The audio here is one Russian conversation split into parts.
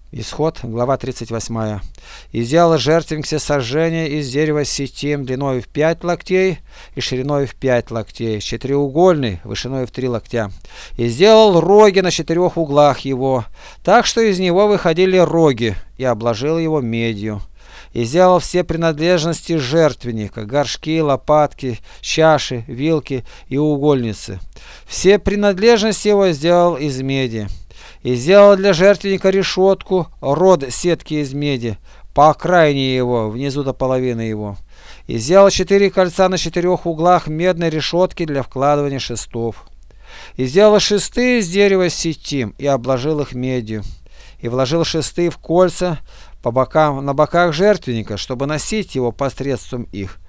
Исход, глава 38. «И сделал жертвенник всесожжения из дерева ситим длиною в 5 локтей и шириною в 5 локтей, четыреугольный, вышиною в 3 локтя. И сделал роги на 4 углах его, так что из него выходили роги, и обложил его медью. И сделал все принадлежности жертвенника, горшки, лопатки, чаши, вилки и угольницы. Все принадлежности его сделал из меди. И сделал для жертвенника решетку, род сетки из меди, по окраине его, внизу до половины его. И сделал 4 кольца на 4 углах медной решетки для вкладывания шестов. И сделал шесты из дерева ситим, и обложил их медью. И вложил шесты в кольца на боках жертвенника, чтобы носить его посредством их.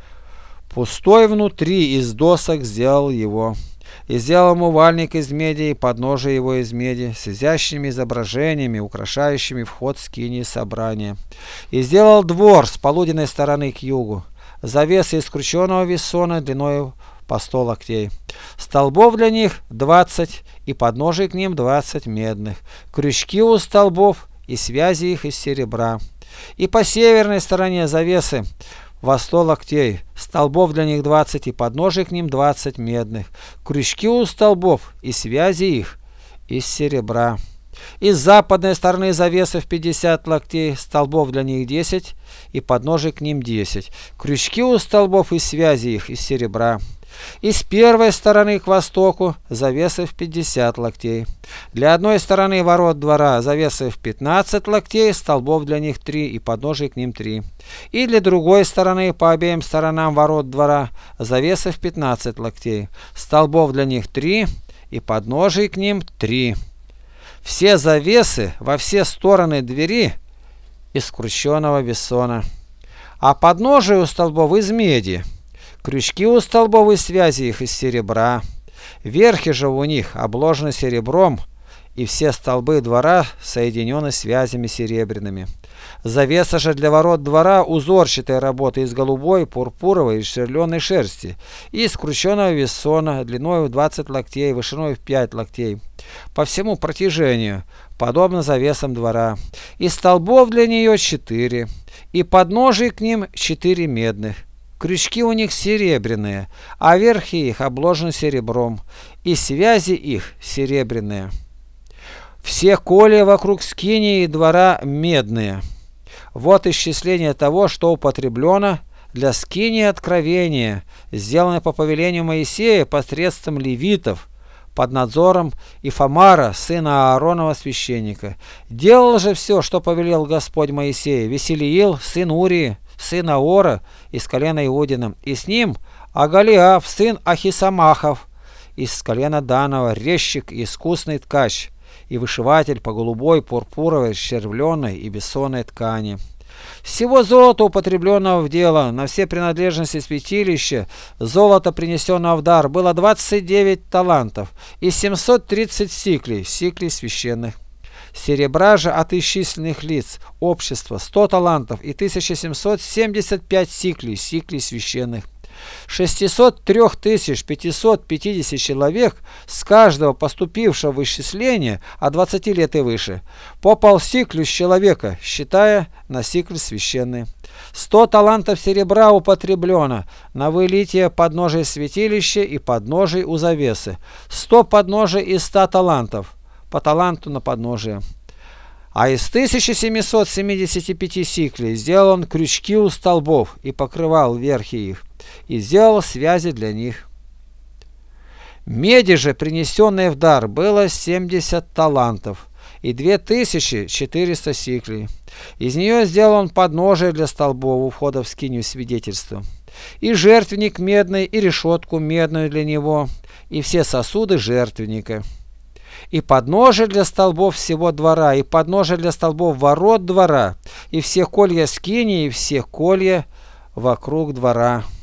Пустой внутри из досок сделал его. И сделал умывальник из меди, и подножие его из меди, с изящными изображениями, украшающими вход скинии собрания. И сделал двор с полуденной стороны к югу, завесы из крученого вессона длиною по 100 локтей. Столбов для них 20, и подножий к ним 20 медных. Крючки у столбов и связи их из серебра. И по северной стороне завесы во 100 локтей, столбов для них 20, и подножий к ним 20 медных. Крючки у столбов и связи их из серебра. И с западной стороны завесы в 50 локтей, столбов для них 10, и подножий к ним 10. Крючки у столбов и связи их из серебра. И с первой стороны к востоку завесы в 50 локтей. Для одной стороны ворот двора завесы в 15 локтей, столбов для них 3, и подножий к ним 3. И для другой стороны по обеим сторонам ворот двора завесы в 15 локтей, столбов для них 3, и подножий к ним 3. Все завесы во все стороны двери из крученого вессона, а подножие у столбов из меди. Крючки у столбов и связи их из серебра. Верхи же у них обложены серебром, и все столбы двора соединены связями серебряными. Завеса же для ворот двора узорчатой работы из голубой, пурпуровой и шерленой шерсти, и из крученого вессона длиной в 20 локтей, вышиной в 5 локтей, по всему протяжению, подобно завесам двора. И столбов для нее 4, и подножий к ним 4 медных. Крючки у них серебряные, а верхи их обложены серебром, и связи их серебряные. Все колья вокруг скинии и двора медные. Вот исчисление того, что употреблено для скинии откровения, сделанное по повелению Моисея посредством левитов, под надзором Ифамара, сына Ааронова священника. Делал же все, что повелел Господь Моисею, Веселиил, сын Урии, сын Аора, из колена Иудина, и с ним Агалиаф, сын Ахисамахов, из колена Данова, резчик и искусный ткач, и вышиватель по голубой, пурпуровой, червленой и бессонной ткани. Всего золота, употребленного в дело, на все принадлежности святилища, золото, принесенного в дар, было 29 талантов и 730 сиклей священных. Серебра же от исчисленных лиц общества 100 талантов и 1775 сиклей священных. 603 550 человек с каждого поступившего в исчисление от 20 лет и выше, по полсиклю с человека, считая на сикль священный. 100 талантов серебра употреблено на вылитие подножия святилища и подножий у завесы, 100 подножий из 100 талантов, по таланту на подножие. А из 1775 сиклей сделал он крючки у столбов и покрывал верхи их, и сделал связи для них. Меди же, принесенной в дар, было 70 талантов и 2400 сиклей. Из нее сделал он подножие для столбов у входа в скинию свидетельства, и жертвенник медный, и решетку медную для него, и все сосуды жертвенника. И подножие для столбов всего двора, и подножие для столбов ворот двора, и все колья скинии, и все колья вокруг двора.